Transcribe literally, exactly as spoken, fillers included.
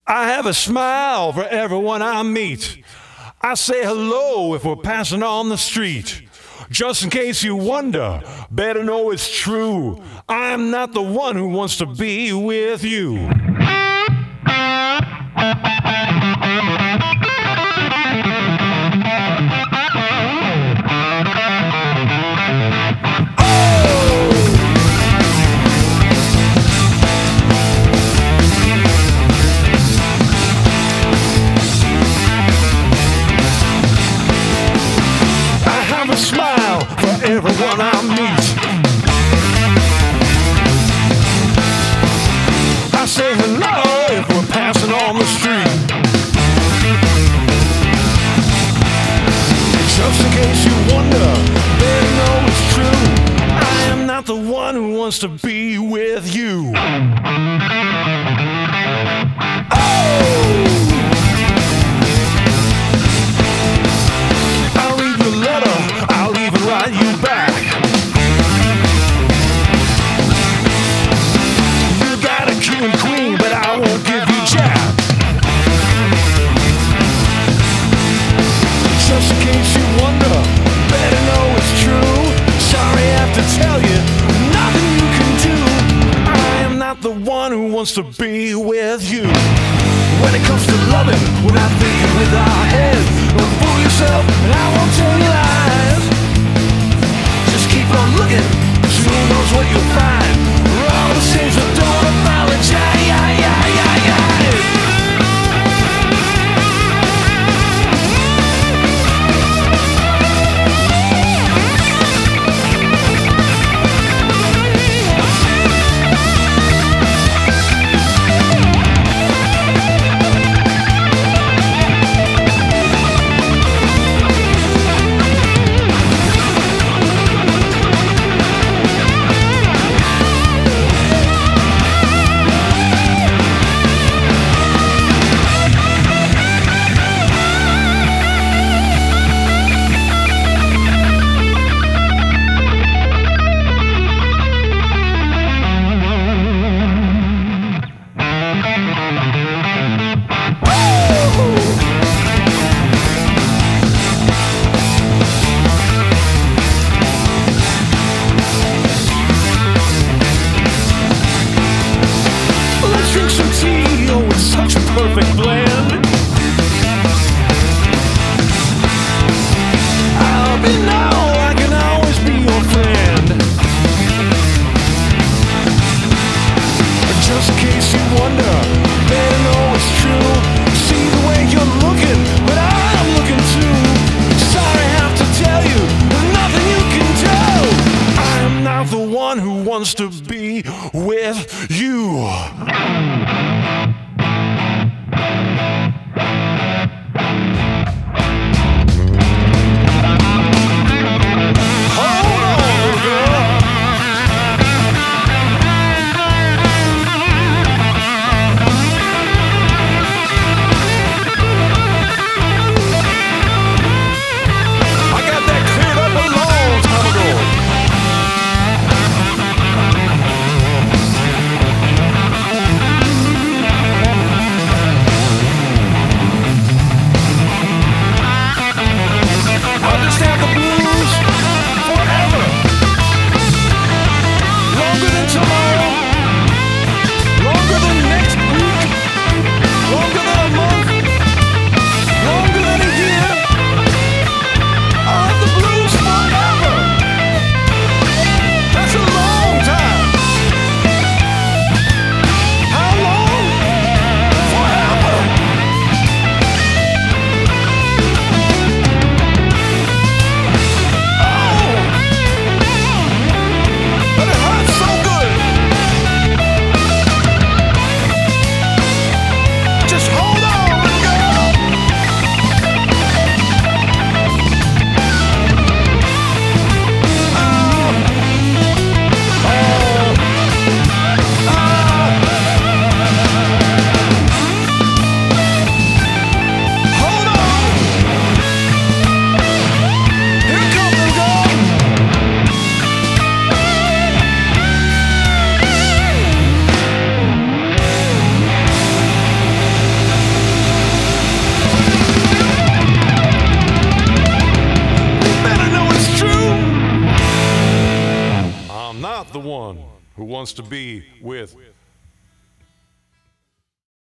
I have a smile for everyone I meet. I say hello if we're passing on the street. Just in case you wonder, better know it's true. I'm not the one who wants to be with you. Smile for everyone I meet. I say hello if we're passing on the street. Just in case you wonder, better know it's true. I am not the one who wants to be with you. Write you back. You got a king and queen, but I won't give you jack. Just in case you wonder, better know it's true. Sorry I have to tell you, nothing you can do. I am not the one who wants to be with you. When it comes to loving, we're not thinking with our heads. Don't fool yourself, and I won't tell you lies. Keep on looking, who knows what you'll find. We're all the same, so don't apologize. Perfect blend. I'll be now, I can always be your friend. Just in case you wonder, better know it's true. See the way you're looking, but I'm looking too. Sorry I have to tell you, there's nothing you can do. I'm not the one who wants to be with you. not the one who wants to be with